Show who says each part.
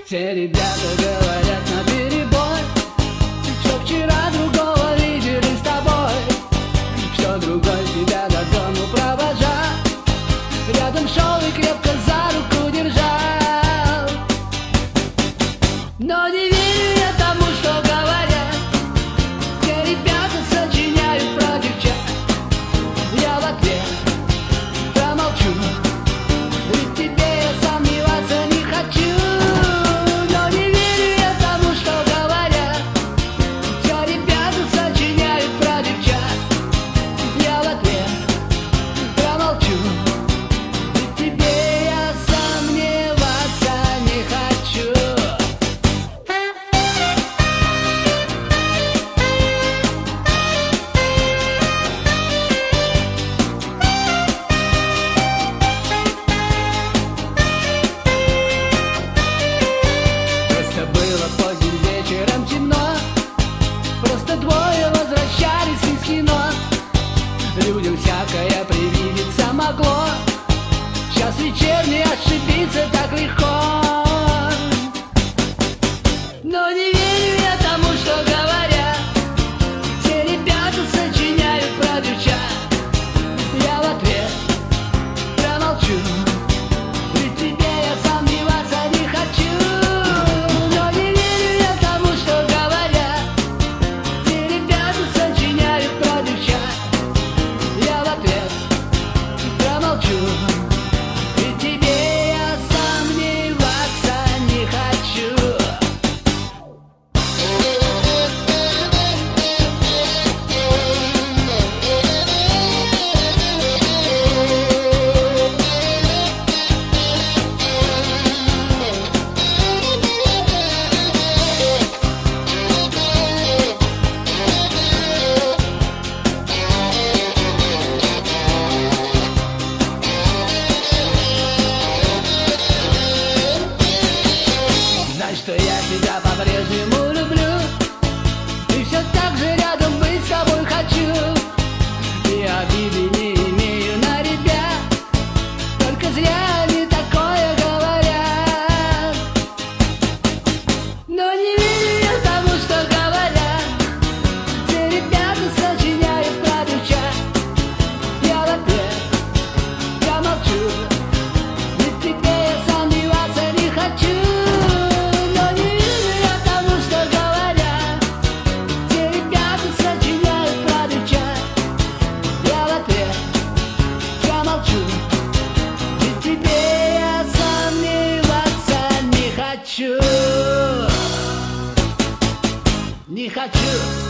Speaker 1: Все ребята говорят наперебой, что вчера другого видели с тобой, что другой тебя до дому провожал, рядом шел и крепко за руку держал. Но не верю я тому, что говорят, все ребята сочиняют про девчат. Я в ответ промолчу, ведь тебе я сомневаться не хочу. Но не верю я тому, что говорят, все ребята сочиняют про девчат. Я в ответ промолчу, ведь тебе я сомневаться не хочу. Просто было поздним вечером темно, просто двое возвращались из кино. Людям всякое привидеться могло, час вечерний ошибиться так легко. Но не верю я тому, что говорят, все ребята сочиняют про девчат. Я в ответ промолчу, ведь тебе я сомневаться не хочу. Но не верю я тому, что говорят, все ребята сочиняют про девчат. Я в ответ промолчу, ведь тебе я сомневаться не хочу. Знай, что я тебя по-прежнему люблю, и все так же рядом быть с тобой хочу. И обиды не имею на ребят, только зря они такое говорят. Но не верю я тому, что говорят, все ребята сочиняют про девчат. Я в ответ промолчу, ведь тебе я сомневаться не хочу. Но не верю я тому, что говорят, все ребята сочиняют про девчат. Я в ответ промолчу, ведь тебе я сомневаться не хочу. Не хочу.